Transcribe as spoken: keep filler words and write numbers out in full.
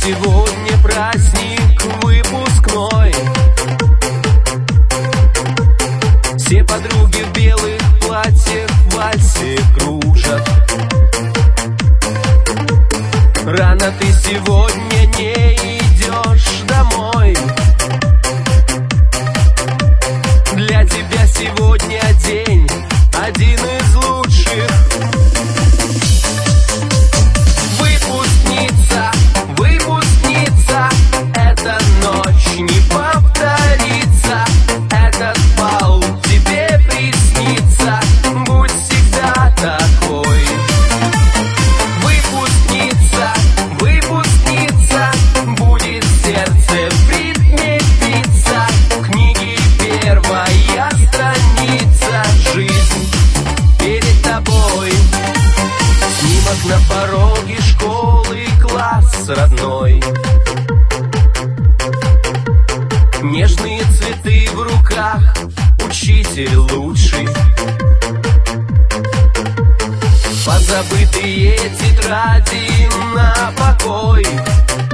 сегодня праздник выпускной. Все подруги в белых платьях в вальсе кружат. Рано ты сегодня не идешь домой. Для тебя сегодня день один из лучших. Выпускница, выпускница, эта ночь не повторится. Этот бал тебе приснится, будь всегда такой. Выпускница, выпускница, будет сердце в ритме биться. В книге первая страница, жизнь перед тобой. Снимок на пороге школы, класс родной. Нежные цветы в руках, учитель лучший. Позабытые тетради на покой.